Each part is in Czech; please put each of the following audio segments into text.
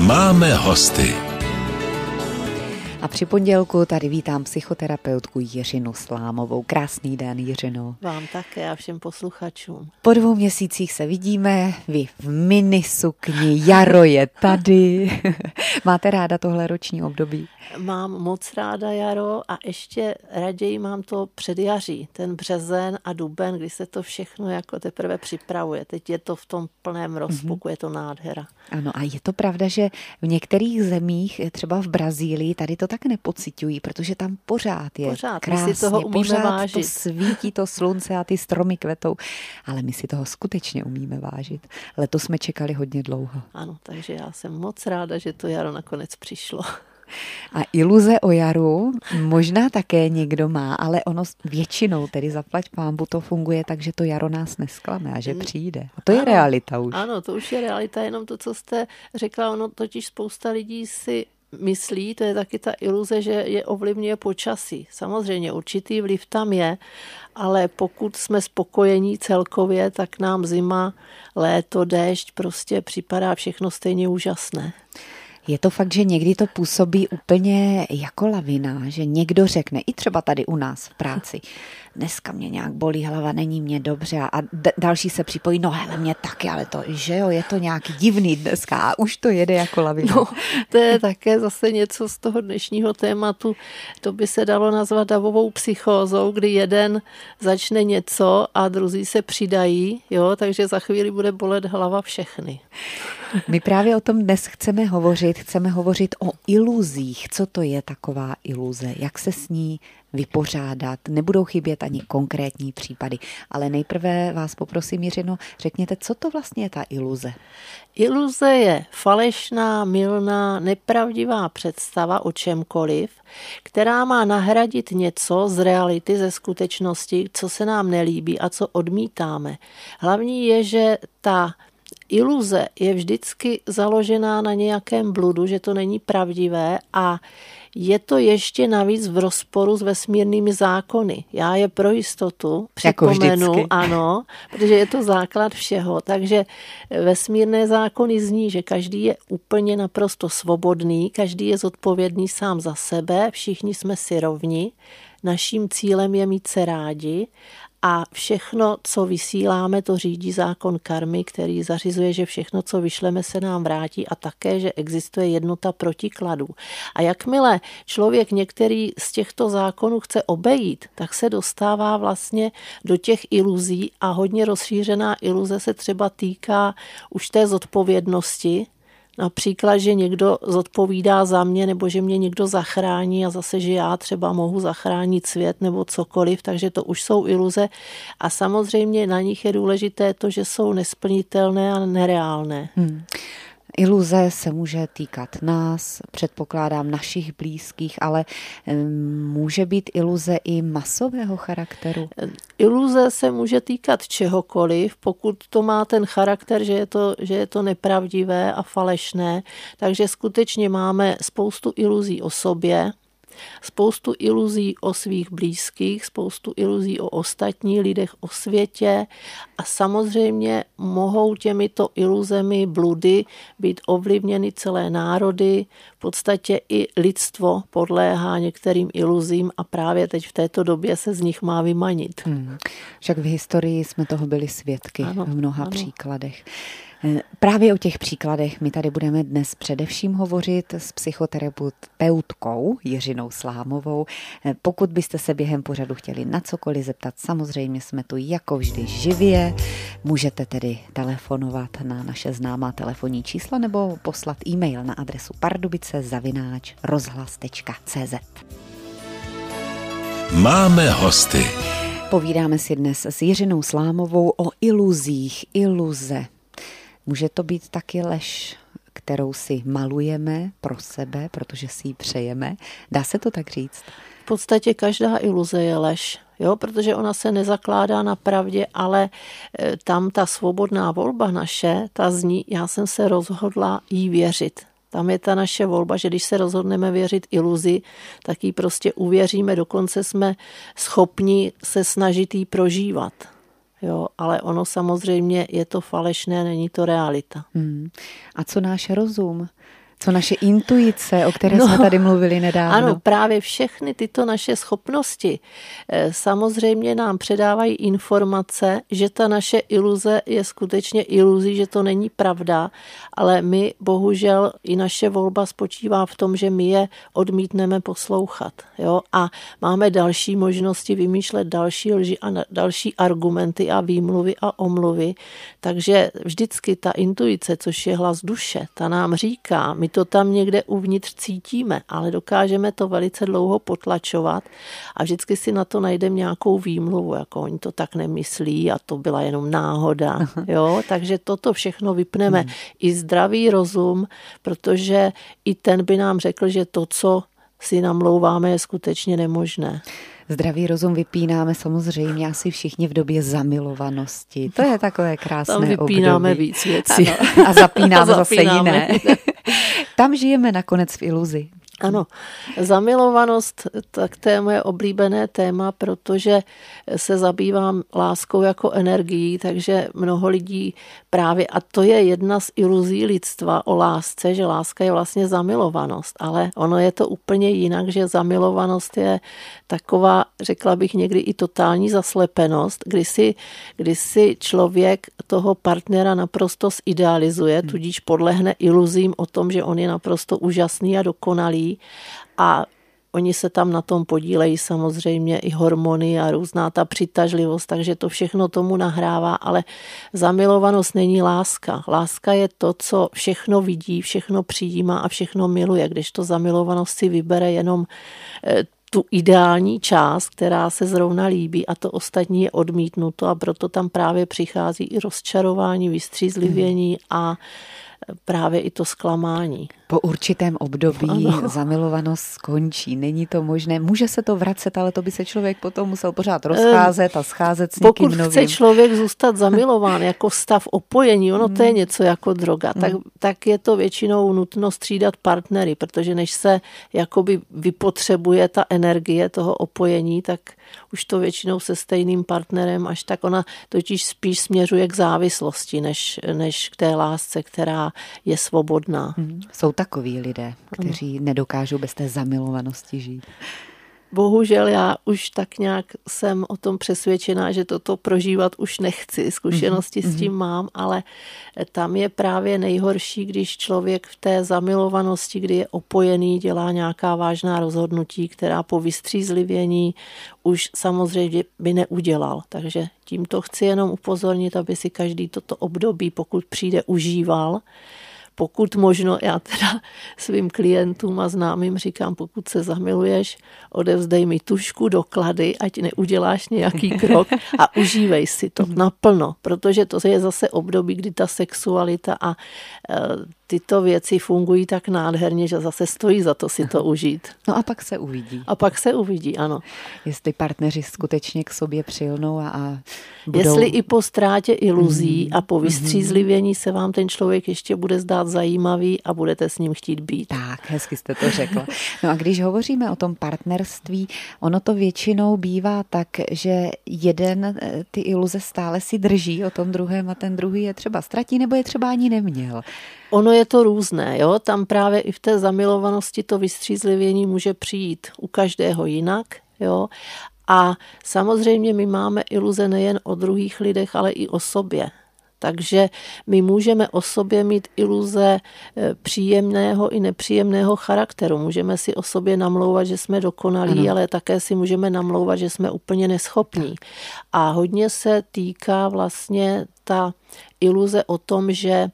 Máme hosty. A při pondělku tady vítám psychoterapeutku Jiřinu Slámovou. Krásný den, Jiřino. Vám také a všem posluchačům. Po 2 měsících se vidíme, vy v minisukni, jaro je tady. Máte ráda tohle roční období? Mám moc ráda jaro a ještě raději mám to předjaří, ten březen a duben, kdy se to všechno jako teprve připravuje. Teď je to v tom plném rozpuku, je to nádhera. Ano, a je to pravda, že v některých zemích, třeba v Brazílii, tady to tak nepociťují, protože tam pořád je krásně, my si toho umíme pořád vážit. To svítí to slunce a ty stromy kvetou, ale my si toho skutečně umíme vážit. Letos jsme čekali hodně dlouho. Ano, takže já jsem moc ráda, že to jaro nakonec přišlo. A iluze o jaru možná také někdo má, ale ono většinou, tedy zaplať pánbu, to funguje tak, že to jaro nás nesklame a že přijde. A to je realita už. Ano, to už je realita, jenom to, co jste řekla, ono totiž spousta lidí si myslí, to je taky ta iluze, že je ovlivňuje počasí. Samozřejmě určitý vliv tam je, ale pokud jsme spokojení celkově, tak nám zima, léto, déšť prostě připadá všechno stejně úžasné. Je to fakt, že někdy to působí úplně jako lavina, že někdo řekne, i třeba tady u nás v práci, dneska mě nějak bolí hlava, není mě dobře a další se připojí, no hele, mě taky, ale to, že jo, je to nějak divný dneska a už to jede jako lavina. No, to je také zase něco z toho dnešního tématu, to by se dalo nazvat davovou psychózou, kdy jeden začne něco a druzí se přidají, jo, takže za chvíli bude bolet hlava všechny. My právě o tom dnes chceme hovořit o iluzích. Co to je taková iluze? Jak se s ní vypořádat? Nebudou chybět ani konkrétní případy, ale nejprve vás poprosím, Jiřino, řekněte, co to vlastně je ta iluze? Iluze je falešná, mylná, nepravdivá představa o čemkoliv, která má nahradit něco z reality, ze skutečnosti, co se nám nelíbí a co odmítáme. Hlavní je, že ta iluze je vždycky založená na nějakém bludu, že to není pravdivé a je to ještě navíc v rozporu s vesmírnými zákony. Já je pro jistotu připomenu, jako ano, protože je to základ všeho. Takže vesmírné zákony zní, že každý je úplně naprosto svobodný, každý je zodpovědný sám za sebe, všichni jsme si rovni, naším cílem je mít se rádi a všechno, co vysíláme, to řídí zákon karmy, který zařizuje, že všechno, co vyšleme, se nám vrátí a také, že existuje jednota protikladů. A jakmile člověk některý z těchto zákonů chce obejít, tak se dostává vlastně do těch iluzí a hodně rozšířená iluze se třeba týká už té zodpovědnosti, například, že někdo zodpovídá za mě, nebo že mě někdo zachrání a zase, že já třeba mohu zachránit svět nebo cokoliv, takže to už jsou iluze a samozřejmě na nich je důležité to, že jsou nesplnitelné a nereálné. Iluze se může týkat nás, předpokládám našich blízkých, ale může být iluze i masového charakteru? Iluze se může týkat čehokoliv, pokud to má ten charakter, že je to nepravdivé a falešné, takže skutečně máme spoustu iluzí o sobě, spoustu iluzí o svých blízkých, spoustu iluzí o ostatních lidech, o světě a samozřejmě mohou těmito iluzemi, bludy být ovlivněny celé národy, v podstatě i lidstvo podléhá některým iluzím a právě teď v této době se z nich má vymanit. Však v historii jsme toho byli svědky v mnoha příkladech. Právě o těch příkladech my tady budeme dnes především hovořit s psychoterapeutkou Jiřinou Slámovou. Pokud byste se během pořadu chtěli na cokoliv zeptat, samozřejmě jsme tu jako vždy živě. Můžete tedy telefonovat na naše známá telefonní čísla nebo poslat e-mail na adresu pardubice@rozhlas.cz. Máme hosty. Povídáme si dnes s Jiřinou Slámovou o iluzích, iluze. Může to být taky lež, kterou si malujeme pro sebe, protože si ji přejeme. Dá se to tak říct? V podstatě každá iluze je lež, jo? Protože ona se nezakládá na pravdě, ale tam ta svobodná volba naše, ta zní, já jsem se rozhodla jí věřit. Tam je ta naše volba, že když se rozhodneme věřit iluzi, tak jí prostě uvěříme, dokonce jsme schopni se snažit jí prožívat. Jo, ale ono samozřejmě je to falešné, není to realita. A co náš rozum? Co naše intuice, o které jsme tady mluvili nedávno. Ano, právě všechny tyto naše schopnosti samozřejmě nám předávají informace, že ta naše iluze je skutečně iluzí, že to není pravda, ale my bohužel i naše volba spočívá v tom, že my je odmítneme poslouchat. Jo? A máme další možnosti vymýšlet další lži a další argumenty a výmluvy a omluvy. Takže vždycky ta intuice, což je hlas duše, ta nám říká, my to tam někde uvnitř cítíme, ale dokážeme to velice dlouho potlačovat a vždycky si na to najdeme nějakou výmluvu, jako oni to tak nemyslí a to byla jenom náhoda. Jo? Takže toto všechno vypneme. I zdravý rozum, protože i ten by nám řekl, že to, co si namlouváme, je skutečně nemožné. Zdravý rozum vypínáme samozřejmě asi všichni v době zamilovanosti. To je takové krásné období. Tam vypínáme víc věcí. Ano, a zapínáme zase jiné. Tam žijeme nakonec v iluzi. Ano, zamilovanost, tak to je moje oblíbené téma, protože se zabývám láskou jako energií, takže mnoho lidí právě, a to je jedna z iluzí lidstva o lásce, že láska je vlastně zamilovanost, ale ono je to úplně jinak, že zamilovanost je taková, řekla bych někdy i totální zaslepenost, kdy si člověk toho partnera naprosto zidealizuje, tudíž podlehne iluzím o tom, že on je naprosto úžasný a dokonalý a oni se tam na tom podílejí samozřejmě i hormony a různá ta přitažlivost, takže to všechno tomu nahrává, ale zamilovanost není láska. Láska je to, co všechno vidí, všechno přijímá a všechno miluje, kdežto zamilovanost si vybere jenom tu ideální část, která se zrovna líbí a to ostatní je odmítnuto a proto tam právě přichází i rozčarování, vystřízlivění a právě i to zklamání. Po určitém období zamilovanost skončí. Není to možné. Může se to vracet, ale to by se člověk potom musel pořád rozcházet a scházet s někým novým. Pokud chce člověk zůstat zamilován jako stav opojení, ono to je něco jako droga, tak je to většinou nutno střídat partnery, protože než se jakoby vypotřebuje ta energie toho opojení, tak už to většinou se stejným partnerem, až tak ona totiž spíš směřuje k závislosti, než k té lásce, která je svobodná. Jsou takoví lidé, kteří nedokážou bez té zamilovanosti žít. Bohužel já už tak nějak jsem o tom přesvědčená, že toto prožívat už nechci. Zkušenosti s tím mám, ale tam je právě nejhorší, když člověk v té zamilovanosti, kdy je opojený, dělá nějaká vážná rozhodnutí, která po vystřízlivění už samozřejmě by neudělal. Takže tímto chci jenom upozornit, aby si každý toto období, pokud přijde, užíval. Pokud možno, já teda svým klientům a známým říkám, pokud se zamiluješ, odevzdej mi tužku, doklady, ať neuděláš nějaký krok a užívej si to naplno, protože to je zase období, kdy ta sexualita a tyto věci fungují tak nádherně, že zase stojí za to si to užít. No a pak se uvidí. A pak se uvidí, ano. Jestli partneři skutečně k sobě přilnou a budou... Jestli i po ztrátě iluzí a po vystřízlivění se vám ten člověk ještě bude zdát zajímavý a budete s ním chtít být. Tak, hezky jste to řekla. No a když hovoříme o tom partnerství, ono to většinou bývá tak, že jeden ty iluze stále si drží o tom druhém a ten druhý je třeba ztratí nebo je třeba ani neměl. Ono je to různé, jo? Tam právě i v té zamilovanosti to vystřízlivění může přijít u každého jinak, jo? A samozřejmě my máme iluze nejen o druhých lidech, ale i o sobě. Takže my můžeme o sobě mít iluze příjemného i nepříjemného charakteru. Můžeme si o sobě namlouvat, že jsme dokonalí, ale také si můžeme namlouvat, že jsme úplně neschopní. A hodně se týká vlastně ta iluze o tom, že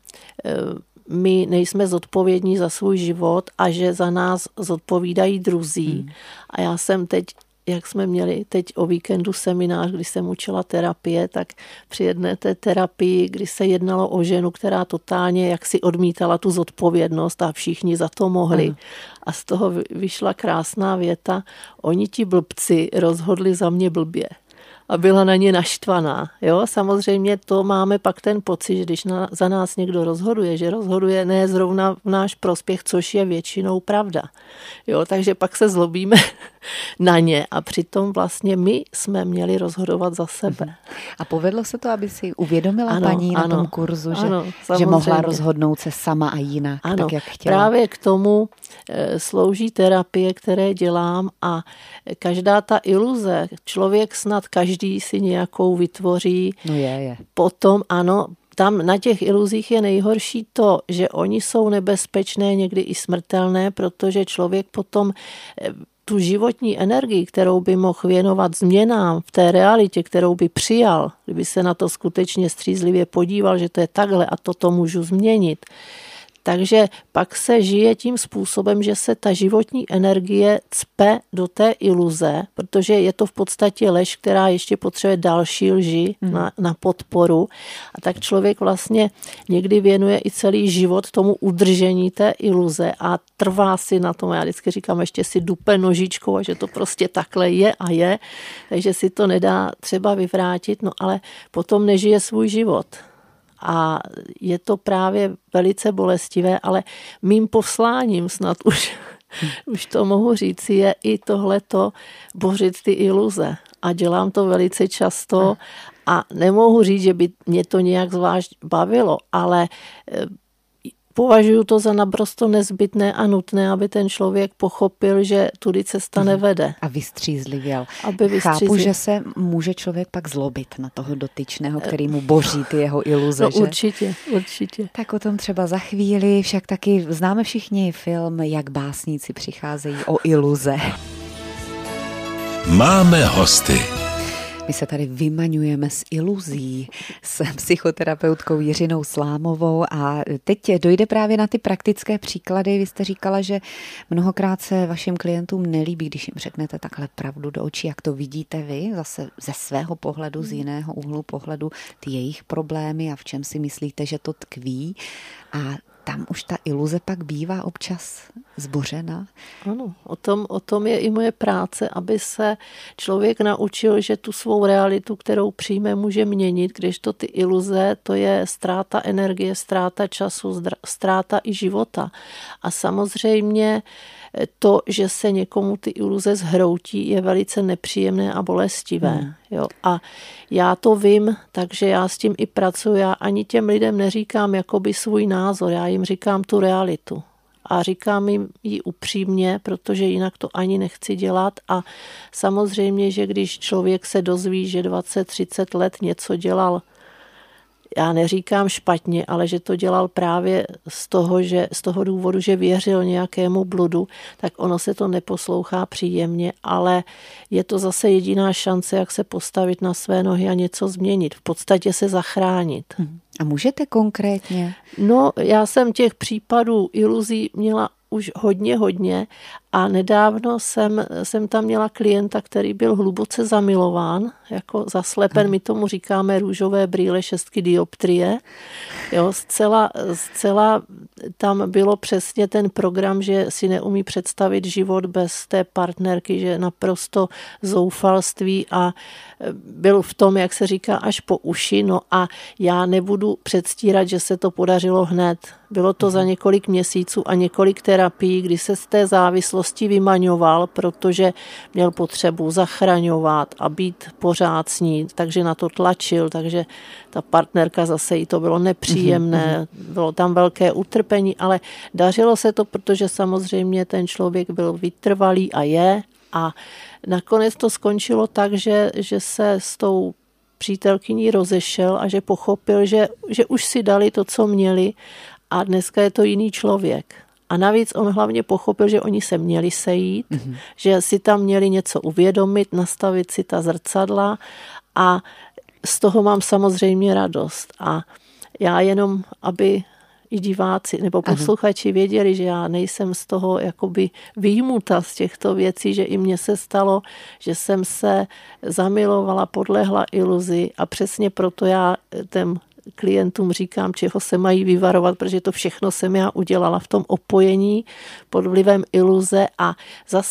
my nejsme zodpovědní za svůj život a že za nás zodpovídají druzí. A já jsem teď, jak jsme měli teď o víkendu seminář, kdy jsem učila terapie, tak při jedné té terapii, kdy se jednalo o ženu, která totálně jaksi odmítala tu zodpovědnost a všichni za to mohli. A z toho vyšla krásná věta, oni ti blbci rozhodli za mě blbě. a byla na ně naštvaná. Jo? Samozřejmě to máme pak ten pocit, že když za nás někdo rozhoduje, že rozhoduje ne zrovna v náš prospěch, což je většinou pravda. Jo? Takže pak se zlobíme na ně a přitom vlastně my jsme měli rozhodovat za sebe. A povedlo se to, aby si uvědomila paní na tom kurzu, že mohla rozhodnout se sama a jinak, tak jak chtěla? Právě k tomu slouží terapie, které dělám a každá ta iluze, člověk snad každý si nějakou vytvoří. No je. Potom tam na těch iluzích je nejhorší to, že oni jsou nebezpečné, někdy i smrtelné, protože člověk potom tu životní energii, kterou by mohl věnovat změnám v té realitě, kterou by přijal, kdyby se na to skutečně střízlivě podíval, že to je takhle a toto můžu změnit. Takže pak se žije tím způsobem, že se ta životní energie cpe do té iluze, protože je to v podstatě lež, která ještě potřebuje další lži na podporu. A tak člověk vlastně někdy věnuje i celý život tomu udržení té iluze a trvá si na tom. Já vždycky říkám, ještě si dupe nožičkou a že to prostě takhle je a je. Takže si to nedá třeba vyvrátit, no ale potom nežije svůj život. A je to právě velice bolestivé, ale mým posláním snad už to mohu říct, je i tohleto bořit ty iluze. A dělám to velice často a nemohu říct, že by mě to nějak zvlášť bavilo, ale považuji to za naprosto nezbytné a nutné, aby ten člověk pochopil, že tudy cesta nevede. A vystřízlivěl. Chápu, že se může člověk pak zlobit na toho dotyčného, který mu boří ty jeho iluze. No, že? Určitě. Tak o tom třeba za chvíli, však taky známe všichni film, jak básníci přicházejí o iluze. Máme hosty. My se tady vymaňujeme z iluzí s psychoterapeutkou Jiřinou Slámovou a teď dojde právě na ty praktické příklady. Vy jste říkala, že mnohokrát se vašim klientům nelíbí, když jim řeknete takhle pravdu do očí, jak to vidíte vy, zase ze svého pohledu, z jiného úhlu pohledu, ty jejich problémy a v čem si myslíte, že to tkví. A tam už ta iluze pak bývá občas zbořena. Ano, o tom je i moje práce, aby se člověk naučil, že tu svou realitu, kterou přijme, může měnit, kdežto ty iluze, to je ztráta energie, ztráta času, ztráta i života. A samozřejmě to, že se někomu ty iluze zhroutí, je velice nepříjemné a bolestivé. Jo? A já to vím, takže já s tím i pracuji. Já ani těm lidem neříkám jakoby svůj názor, já jim říkám tu realitu. A říkám jim ji upřímně, protože jinak to ani nechci dělat. A samozřejmě, že když člověk se dozví, že 20-30 let něco dělal, já neříkám špatně, ale že to dělal právě z toho důvodu, že věřil nějakému bludu, tak ono se to neposlouchá příjemně, ale je to zase jediná šance, jak se postavit na své nohy a něco změnit. V podstatě se zachránit. A můžete konkrétně? No, já jsem těch případů iluzí měla už hodně a nedávno jsem tam měla klienta, který byl hluboce zamilován, jako zaslepen, my tomu říkáme růžové brýle 6 dioptrie. Jo, zcela tam bylo přesně ten program, že si neumí představit život bez té partnerky, že naprosto zoufalství a byl v tom, jak se říká, až po uši. No a já nebudu předstírat, že se to podařilo hned. Bylo to za několik měsíců a několik terapií, kdy se z té závislosti vymaňoval, protože měl potřebu zachraňovat a být pořád s ní, takže na to tlačil, takže ta partnerka zase jí to bylo nepříjemné, bylo tam velké utrpení, ale dařilo se to, protože samozřejmě ten člověk byl vytrvalý a je a nakonec to skončilo tak, že se s tou přítelkyní rozešel a že pochopil, že už si dali to, co měli a dneska je to jiný člověk. A navíc on hlavně pochopil, že oni se měli sejít, že si tam měli něco uvědomit, nastavit si ta zrcadla a z toho mám samozřejmě radost. A já jenom, aby i diváci nebo posluchači věděli, že já nejsem z toho jakoby vyjmuta z těchto věcí, že i mně se stalo, že jsem se zamilovala, podlehla iluzi a přesně proto já těm klientům říkám, čeho se mají vyvarovat, protože to všechno jsem já udělala v tom opojení pod vlivem iluze a zase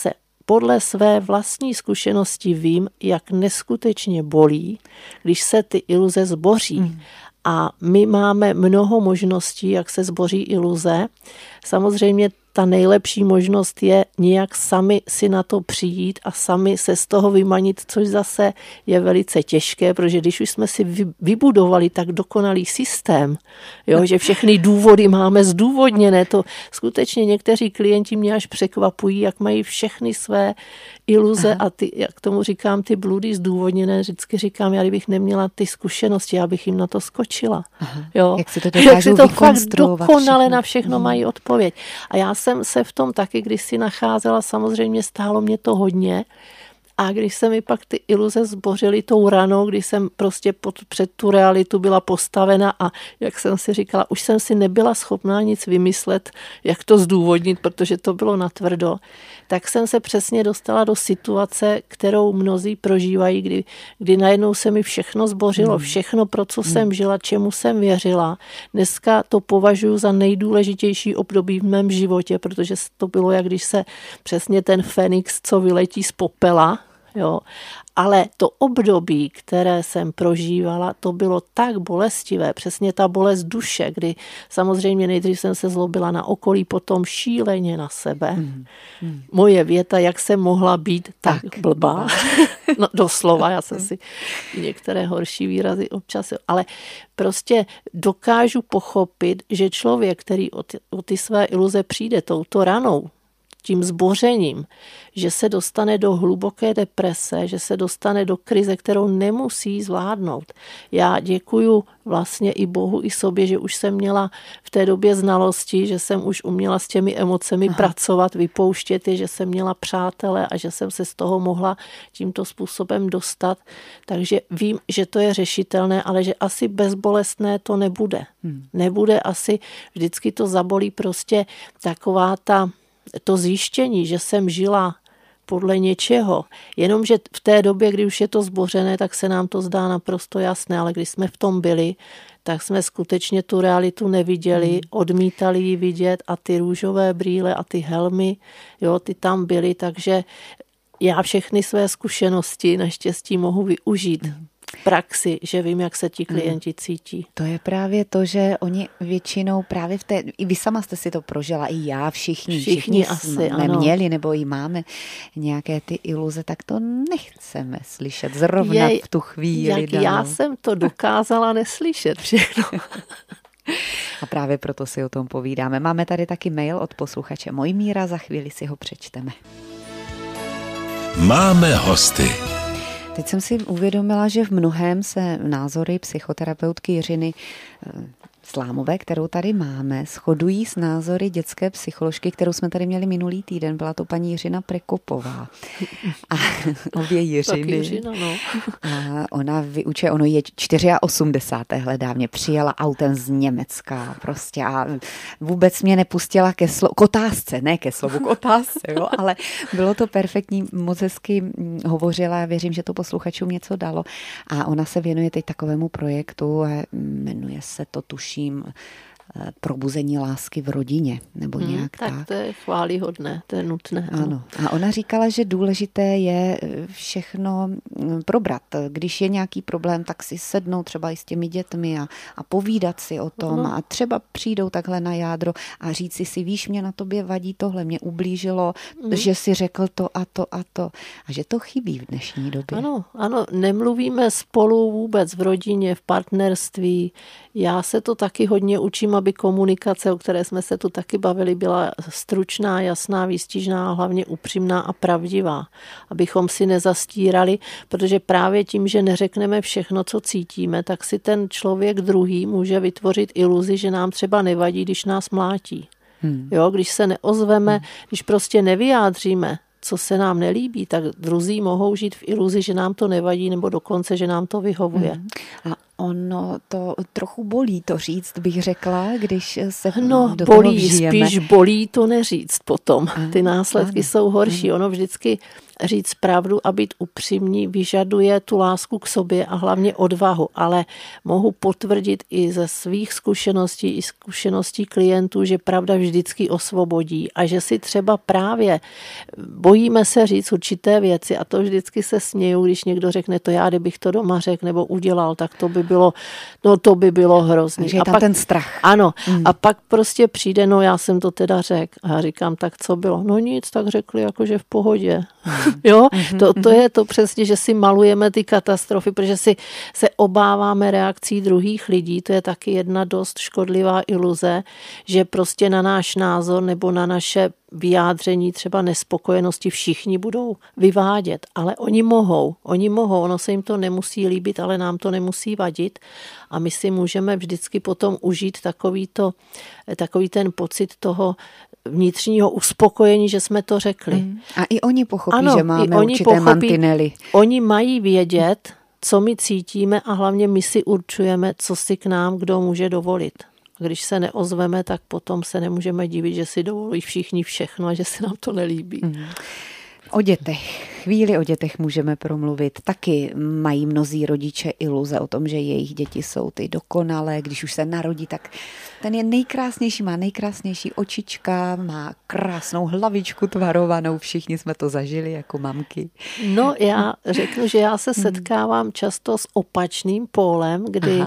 podle své vlastní zkušenosti vím, jak neskutečně bolí, když se ty iluze zboří. A my máme mnoho možností, jak se zboří iluze. Samozřejmě ta nejlepší možnost je nějak sami si na to přijít a sami se z toho vymanit, což zase je velice těžké, protože když už jsme si vybudovali tak dokonalý systém, jo, že všechny důvody máme zdůvodněné, to skutečně někteří klienti mě až překvapují, jak mají všechny své iluze a ty, jak tomu říkám, ty bludy zdůvodněné, vždycky říkám, já kdybych neměla ty zkušenosti, já bych jim na to skočila. Jo. Jak si to dokážou vykonstruovat. Dokonale všechno. Na všechno mají odpověď. A já jsem se v tom taky, když si nacházela, samozřejmě stálo mě to hodně. A když se mi pak ty iluze zbořily tou ranou, když jsem prostě před tu realitu byla postavena a jak jsem si říkala, už jsem si nebyla schopná nic vymyslet, jak to zdůvodnit, protože to bylo natvrdo, tak jsem se přesně dostala do situace, kterou mnozí prožívají, kdy najednou se mi všechno zbořilo, všechno, pro co jsem žila, čemu jsem věřila. Dneska to považuji za nejdůležitější období v mém životě, protože to bylo, jak když se přesně ten Fenix, co vyletí z popela. Jo. Ale to období, které jsem prožívala, to bylo tak bolestivé, přesně ta bolest duše, kdy samozřejmě nejdřív jsem se zlobila na okolí, potom šíleně na sebe. Moje věta, jak jsem mohla být tak blbá. No, doslova, já jsem si některé horší výrazy občas, ale prostě dokážu pochopit, že člověk, který o ty své iluze přijde touto ranou, tím zbořením, že se dostane do hluboké deprese, že se dostane do krize, kterou nemusí zvládnout. Já děkuju vlastně i Bohu, i sobě, že už jsem měla v té době znalosti, že jsem už uměla s těmi emocemi pracovat, vypouštět je, že jsem měla přátele a že jsem se z toho mohla tímto způsobem dostat. Takže vím, že to je řešitelné, ale že asi bezbolestné to nebude. Nebude asi, vždycky to zabolí prostě taková to zjištění, že jsem žila podle něčeho, jenomže v té době, kdy už je to zbořené, tak se nám to zdá naprosto jasné, ale když jsme v tom byli, tak jsme skutečně tu realitu neviděli, odmítali ji vidět a ty růžové brýle a ty helmy, jo, ty tam byly, takže já všechny své zkušenosti naštěstí mohu využít v praxi, že vím, jak se ti klienti cítí. To je právě to, že oni většinou právě i vy sama jste si to prožila, i já, všichni asi, jsme měli nebo i máme nějaké ty iluze, tak to nechceme slyšet zrovna v tu chvíli. Jak já jsem to dokázala neslyšet všechno. A právě proto si o tom povídáme. Máme tady taky mail od posluchače Mojmíra, za chvíli si ho přečteme. Máme hosty. Teď jsem si uvědomila, že v mnohém se názory psychoterapeutky Jiřiny Slámové, kterou tady máme, shodují s názory dětské psycholožky, kterou jsme tady měli minulý týden. Byla to paní Jiřina Prekopová. A obě Jiřiny. Jiřina, no. A ona vyučuje, ono je 84. Dávně přijela autem z Německa prostě a vůbec mě nepustila k otázce, ne ke slovu, k otázce, jo, ale bylo to perfektní, moc hezky hovořila, věřím, že to posluchačům něco dalo. A ona se věnuje teď takovému projektu, jmenuje se to, tuším, probuzení lásky v rodině, nebo nějak tak. Tak to je chvályhodné, to je nutné. Ano. A ona říkala, že důležité je všechno probrat. Když je nějaký problém, tak si sednout třeba i s těmi dětmi a povídat si o tom a třeba přijdou takhle na jádro a říct si, víš, mě na tobě vadí tohle, mě ublížilo, že si řekl to a to a to. A že to chybí v dnešní době. Ano, nemluvíme spolu vůbec v rodině, v partnerství. Já se to taky hodně učím, aby komunikace, o které jsme se tu taky bavili, byla stručná, jasná, výstižná, hlavně upřímná a pravdivá. Abychom si nezastírali, protože právě tím, že neřekneme všechno, co cítíme, tak si ten člověk druhý může vytvořit iluzi, že nám třeba nevadí, když nás mlátí. Jo, když se neozveme, když prostě nevyjádříme, co se nám nelíbí, tak druzí mohou žít v iluzi, že nám to nevadí, nebo dokonce, že nám to vyhovuje. A Ono to trochu bolí to říct, bych řekla, když se do bolí, toho vžijeme. Spíš bolí to neříct potom. Ty následky jsou horší. Ono vždycky říct pravdu a být upřímný vyžaduje tu lásku k sobě a hlavně odvahu, ale mohu potvrdit i ze svých zkušeností, i zkušeností klientů, že pravda vždycky osvobodí a že si třeba právě bojíme se říct určité věci a to vždycky se směju, když někdo řekne, to já, kdybych to doma řekl nebo udělal, tak to by bylo hrozný. Takže je tam ten strach. Ano. A pak prostě přijde, já jsem to teda řekl. A já říkám, tak co bylo? No nic, tak řekli jakože v pohodě. Jo, to je to přesně, že si malujeme ty katastrofy, protože si se obáváme reakcí druhých lidí. To je taky jedna dost škodlivá iluze, že prostě na náš názor nebo na naše vyjádření třeba nespokojenosti všichni budou vyvádět, ale oni mohou, ono se jim to nemusí líbit, ale nám to nemusí vadit a my si můžeme vždycky potom užít takový ten pocit toho vnitřního uspokojení, že jsme to řekli. A i oni pochopí, že máme určité mantinely. Oni mají vědět, co my cítíme a hlavně my si určujeme, co si k nám kdo může dovolit. Když se neozveme, tak potom se nemůžeme divit, že si dovolí všichni všechno a že se nám to nelíbí. O chvíli o dětech můžeme promluvit. Taky mají mnozí rodiče iluze o tom, že jejich děti jsou ty dokonalé. Když už se narodí, tak ten je nejkrásnější, má nejkrásnější očička, má krásnou hlavičku tvarovanou. Všichni jsme to zažili jako mamky. No, já řeknu, že já se setkávám často s opačným pólem, kdy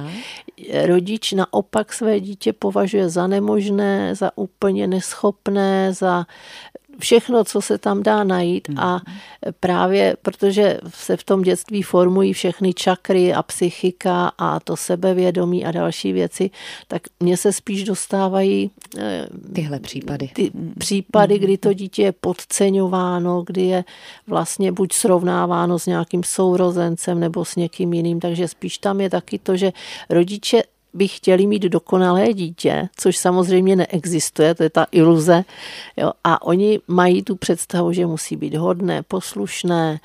rodič naopak své dítě považuje za nemožné, za úplně neschopné, za všechno, co se tam dá najít a právě protože se v tom dětství formují všechny čakry a psychika a to sebevědomí a další věci, tak mně se spíš dostávají tyhle případy. Ty případy, kdy to dítě je podceňováno, kdy je vlastně buď srovnáváno s nějakým sourozencem nebo s někým jiným, takže spíš tam je taky to, že rodiče by chtěli mít dokonalé dítě, což samozřejmě neexistuje, to je ta iluze. Jo, a oni mají tu představu, že musí být hodné, poslušné,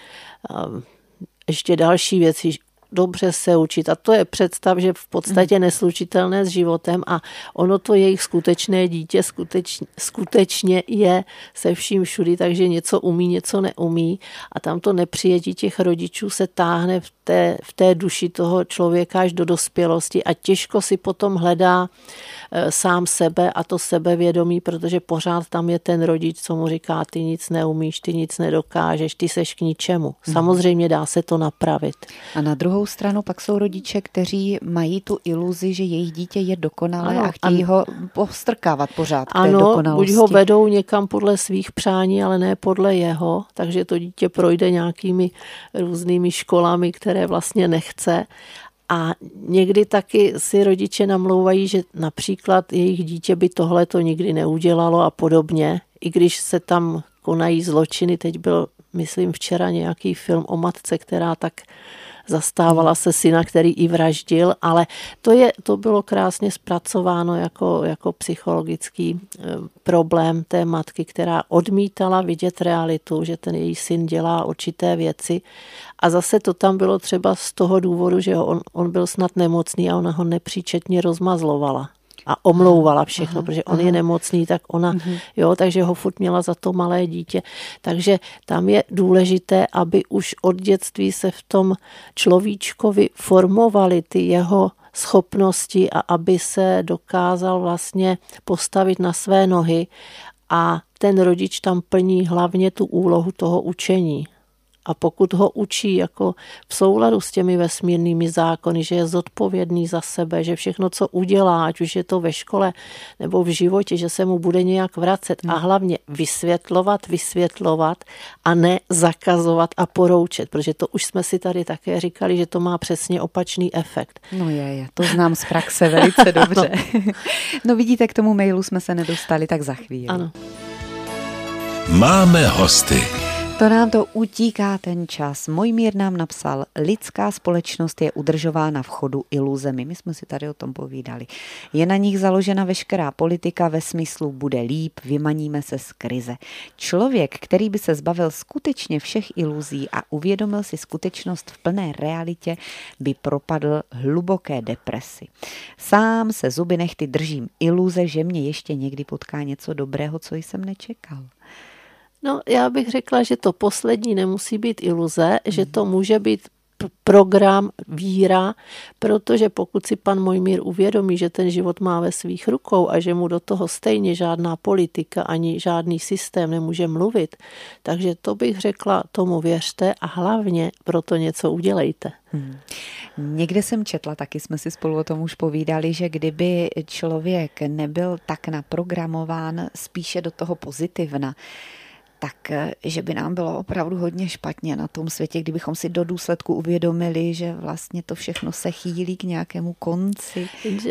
ještě další věci, dobře se učit. A to je představ, že v podstatě neslučitelné s životem a ono to jejich skutečné dítě skutečně je se vším všudy, takže něco umí, něco neumí a tam to nepřijetí těch rodičů se táhne v té duši toho člověka až do dospělosti a těžko si potom hledá sám sebe a to sebevědomí, protože pořád tam je ten rodič, co mu říká, ty nic neumíš, ty nic nedokážeš, ty seš k ničemu. Samozřejmě dá se to napravit. A na druhou stranu pak jsou rodiče, kteří mají tu iluzi, že jejich dítě je dokonalé a chtějí ho postrkávat pořád k té dokonalosti. Buď ho vedou někam podle svých přání, ale ne podle jeho, takže to dítě projde nějakými různými školami, které vlastně nechce. A někdy taky si rodiče namlouvají, že například jejich dítě by tohle to nikdy neudělalo a podobně, i když se tam konají zločiny. Teď byl, myslím, včera nějaký film o matce, která tak zastávala se syna, který i vraždil, ale to bylo krásně zpracováno jako psychologický problém té matky, která odmítala vidět realitu, že ten její syn dělá určité věci a zase to tam bylo třeba z toho důvodu, že on byl snad nemocný a ona ho nepříčetně rozmazlovala. A omlouvala všechno, protože on je nemocný, tak ona, takže ho furt měla za to malé dítě. Takže tam je důležité, aby už od dětství se v tom človíčkovi formovaly ty jeho schopnosti a aby se dokázal vlastně postavit na své nohy a ten rodič tam plní hlavně tu úlohu toho učení. A pokud ho učí jako v souladu s těmi vesmírnými zákony, že je zodpovědný za sebe, že všechno, co udělá, ať už je to ve škole nebo v životě, že se mu bude nějak vracet a hlavně vysvětlovat a ne zakazovat a poroučet, protože to už jsme si tady také říkali, že to má přesně opačný efekt. No to znám z praxe velice dobře. No vidíte, k tomu mailu jsme se nedostali, tak za chvíli. Ano. Máme hosty. To nám to utíká ten čas. Mojmír nám napsal, lidská společnost je udržována v chodu iluzemi. My jsme si tady o tom povídali. Je na nich založena veškerá politika ve smyslu bude líp, vymaníme se z krize. Člověk, který by se zbavil skutečně všech iluzí a uvědomil si skutečnost v plné realitě, by propadl hluboké depresi. Sám se zuby nehty držím iluze, že mě ještě někdy potká něco dobrého, co jsem nečekal. No, já bych řekla, že to poslední nemusí být iluze, že to může být program, víra, protože pokud si pan Mojmír uvědomí, že ten život má ve svých rukou a že mu do toho stejně žádná politika ani žádný systém nemůže mluvit, takže to bych řekla, tomu věřte a hlavně proto něco udělejte. Někde jsem četla, taky jsme si spolu o tom už povídali, že kdyby člověk nebyl tak naprogramován spíše do toho pozitivna, tak, že by nám bylo opravdu hodně špatně na tom světě, kdybychom si do důsledku uvědomili, že vlastně to všechno se chýlí k nějakému konci.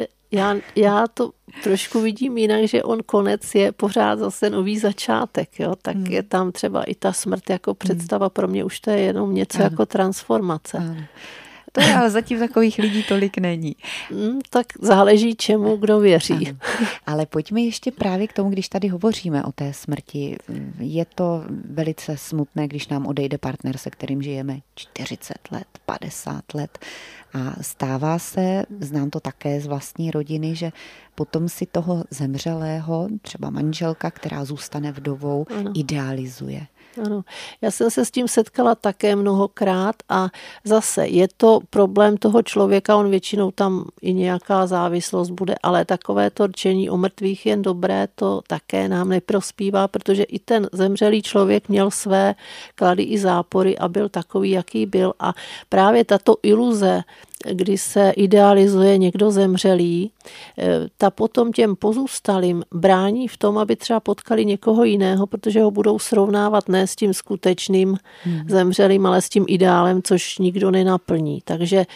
Já to trošku vidím jinak, že on konec je pořád zase nový začátek, jo? Tak je tam třeba i ta smrt jako představa, pro mě už to je jenom něco jako transformace. Ano. To je, ale zatím takových lidí tolik není. Tak záleží, čemu kdo věří. Ano. Ale pojďme ještě právě k tomu, když tady hovoříme o té smrti. Je to velice smutné, když nám odejde partner, se kterým žijeme 40 let, 50 let. A stává se, znám to také z vlastní rodiny, že potom si toho zemřelého, třeba manželka, která zůstane vdovou, idealizuje. Ano, já jsem se s tím setkala také mnohokrát a zase je to problém toho člověka, on většinou tam i nějaká závislost bude, ale takové to rčení o mrtvých jen dobré, to také nám neprospívá, protože i ten zemřelý člověk měl své klady i zápory a byl takový, jaký byl a právě tato iluze, kdy se idealizuje někdo zemřelý, ta potom těm pozůstalým brání v tom, aby třeba potkali někoho jiného, protože ho budou srovnávat ne s tím skutečným zemřelým, ale s tím ideálem, což nikdo nenaplní. Takže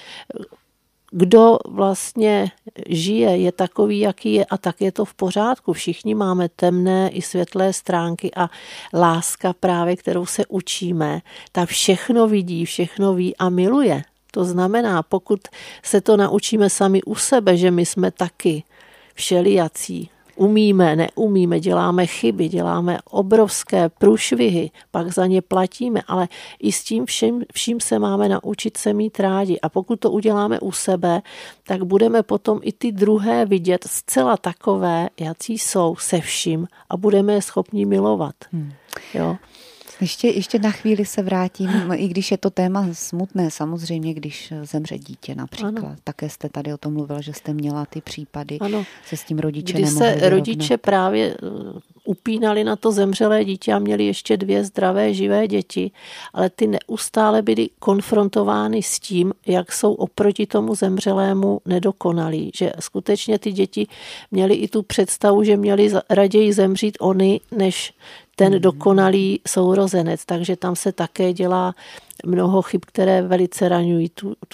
kdo vlastně žije, je takový, jaký je a tak je to v pořádku. Všichni máme temné i světlé stránky a láska právě, kterou se učíme, ta všechno vidí, všechno ví a miluje. To znamená, pokud se to naučíme sami u sebe, že my jsme taky všelijací, umíme, neumíme, děláme chyby, děláme obrovské průšvihy, pak za ně platíme, ale i s tím vším se máme naučit se mít rádi. A pokud to uděláme u sebe, tak budeme potom i ty druhé vidět zcela takové, jací jsou se vším a budeme je schopni milovat. Jo? Ještě na chvíli se vrátím, i když je to téma smutné, samozřejmě, když zemře dítě například. Ano. Také jste tady o tom mluvila, že jste měla ty případy, se s tím rodiče nemohli vyrovnat. Když se rodiče právě upínali na to zemřelé dítě a měli ještě 2 zdravé, živé děti, ale ty neustále byly konfrontovány s tím, jak jsou oproti tomu zemřelému nedokonalí. Že skutečně ty děti měly i tu představu, že měli raději zemřít oni, než ten dokonalý sourozenec. Takže tam se také dělá mnoho chyb, které velice raňují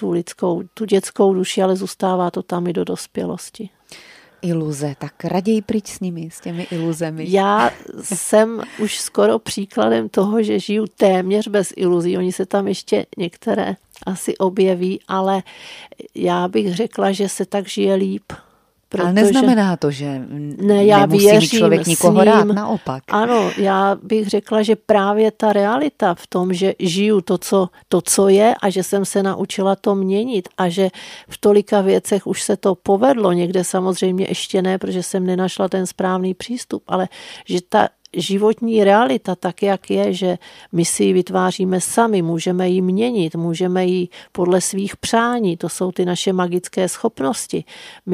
tu dětskou duši, ale zůstává to tam i do dospělosti. Iluze, tak raději pryč s nimi, s těmi iluzemi. Já jsem už skoro příkladem toho, že žiju téměř bez iluzí. Oni se tam ještě některé asi objeví, ale já bych řekla, že se tak žije líp. Ale neznamená to, že nemusí mít člověk nikoho rád, naopak. Ano, já bych řekla, že právě ta realita v tom, že žiju to, co je a že jsem se naučila to měnit a že v tolika věcech už se to povedlo, někde samozřejmě ještě ne, protože jsem nenašla ten správný přístup, ale že ta životní realita tak, jak je, že my si ji vytváříme sami, můžeme ji měnit, můžeme ji podle svých přání, to jsou ty naše magické schopnosti.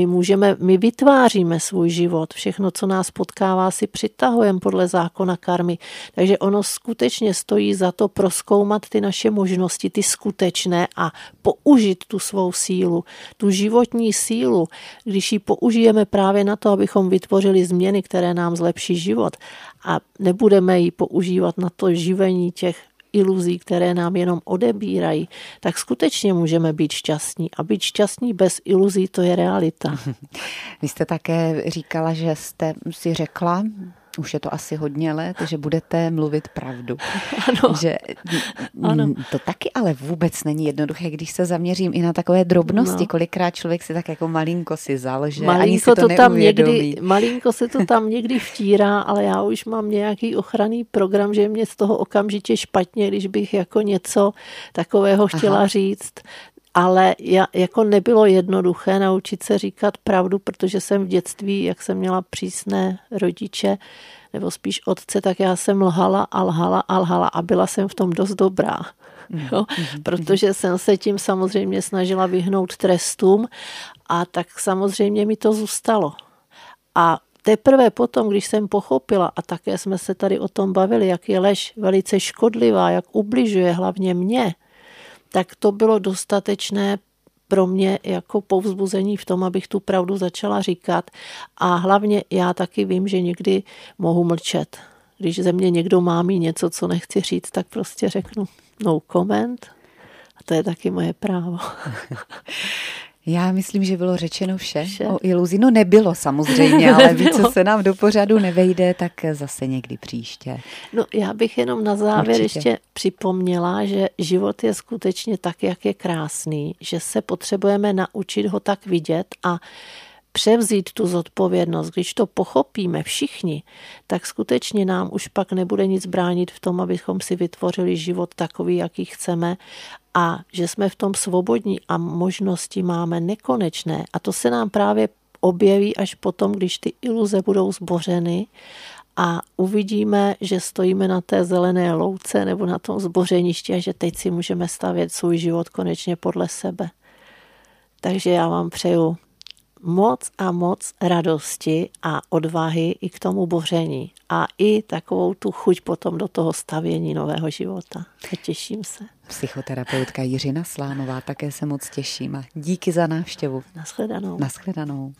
My vytváříme svůj život, všechno, co nás potkává, si přitahujeme podle zákona karmy. Takže ono skutečně stojí za to prozkoumat ty naše možnosti, ty skutečné a použít tu svou sílu, tu životní sílu, když ji použijeme právě na to, abychom vytvořili změny, které nám zlepší život. A nebudeme ji používat na to živení těch iluzí, které nám jenom odebírají, tak skutečně můžeme být šťastní. A být šťastní bez iluzí, to je realita. Vy jste také říkala, že jste si řekla Už je to asi hodně let, že budete mluvit pravdu. Ano. Že, ano. To taky ale vůbec není jednoduché, když se zaměřím i na takové drobnosti. Kolikrát člověk si tak jako malinko si zalže, ani si to neuvědomí. Malinko se to tam někdy vtírá, ale já už mám nějaký ochranný program, že mě z toho okamžitě špatně, když bych jako něco takového chtěla říct. Ale jako nebylo jednoduché naučit se říkat pravdu, protože jsem v dětství, jak jsem měla přísné rodiče, nebo spíš otce, tak já jsem lhala a byla jsem v tom dost dobrá. Jo? Protože jsem se tím samozřejmě snažila vyhnout trestům a tak samozřejmě mi to zůstalo. A teprve potom, když jsem pochopila, a také jsme se tady o tom bavili, jak je lež velice škodlivá, jak ubližuje hlavně mně, tak to bylo dostatečné pro mě jako povzbuzení v tom, abych tu pravdu začala říkat. A hlavně já taky vím, že někdy mohu mlčet. Když ze mě někdo má mít něco, co nechci říct, tak prostě řeknu no comment. A to je taky moje právo. Já myslím, že bylo řečeno vše o iluzi. No nebylo samozřejmě, ale víc, co se nám do pořadu nevejde, tak zase někdy příště. No já bych jenom na závěr ještě připomněla, že život je skutečně tak, jak je krásný, že se potřebujeme naučit ho tak vidět a převzít tu zodpovědnost. Když to pochopíme všichni, tak skutečně nám už pak nebude nic bránit v tom, abychom si vytvořili život takový, jaký chceme a že jsme v tom svobodní a možnosti máme nekonečné. A to se nám právě objeví až potom, když ty iluze budou zbořeny a uvidíme, že stojíme na té zelené louce nebo na tom zbořeništi a že teď si můžeme stavět svůj život konečně podle sebe. Takže já vám přeju moc a moc radosti a odvahy i k tomu boření a i takovou tu chuť potom do toho stavění nového života. A těším se. Psychoterapeutka Jiřina Slánová, také se moc těším a díky za návštěvu. Nashledanou. Nashledanou.